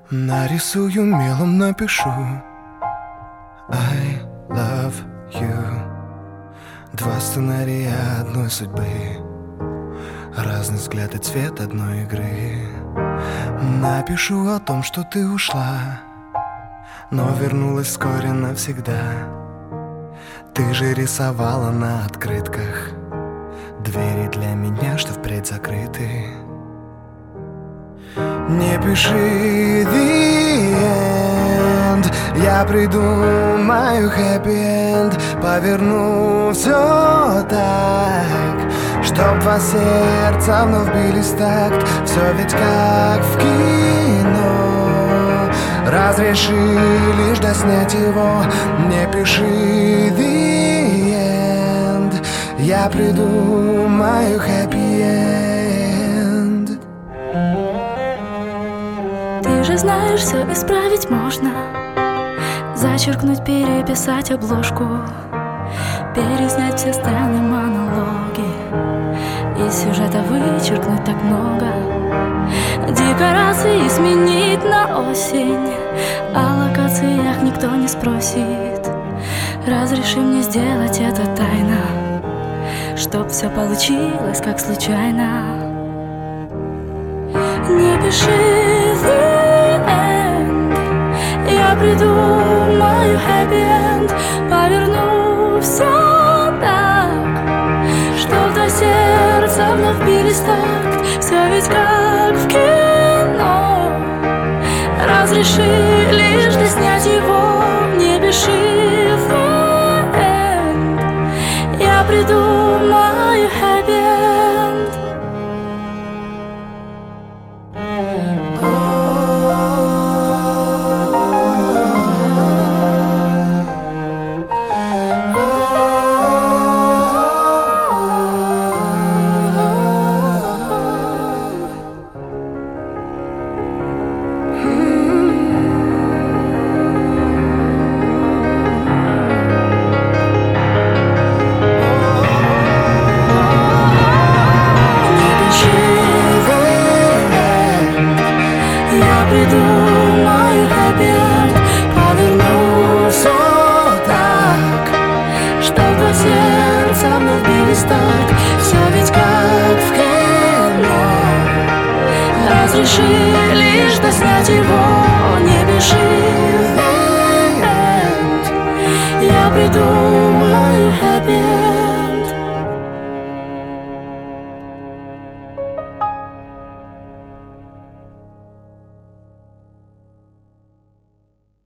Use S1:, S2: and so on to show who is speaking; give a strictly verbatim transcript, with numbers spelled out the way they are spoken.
S1: Нарисую мелом, напишу I love you. Два сценария одной судьбы, разный взгляд и цвет одной игры. Напишу о том, что ты ушла, но вернулась вскоре навсегда. Ты же рисовала на открытках двери для меня, что впредь закрыты. Не пиши the end, я придумаю happy end. Поверну все так, чтоб два сердца вновь бились в такт. Все ведь как в кино, разреши лишь доснять его. Не пиши the end, я придумаю happy end.
S2: Ты же знаешь, все исправить можно. Зачеркнуть, переписать обложку, переснять все сцены, монологи, из сюжета вычеркнуть так много. Декорации сменить на осень, о локациях никто не спросит. Разреши мне сделать это тайно, чтоб все получилось как случайно. Не пиши the end, я придумаю happy end. Поверну все так, чтоб до сердца вновь бились такт. Все ведь как в кино, разреши лишь доснять его. Не пиши the end, я придумаю happy end. Придумаю happy end, поверну все так, чтоб два сердца вновь бились так. Все ведь как в кино, разреши